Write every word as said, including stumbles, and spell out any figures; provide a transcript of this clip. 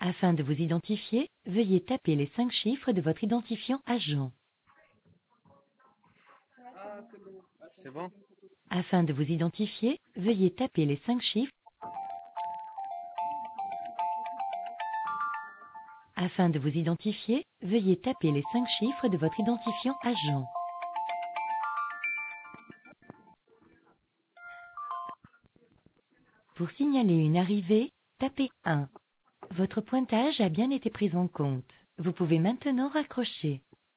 Afin de vous identifier, veuillez taper les cinq chiffres de votre identifiant agent. C'est bon? Afin de vous identifier, veuillez taper les cinq chiffres. Afin de vous identifier, veuillez taper les cinq chiffres de votre identifiant agent. Pour signaler une arrivée, tapez un. Votre pointage a bien été pris en compte. Vous pouvez maintenant raccrocher.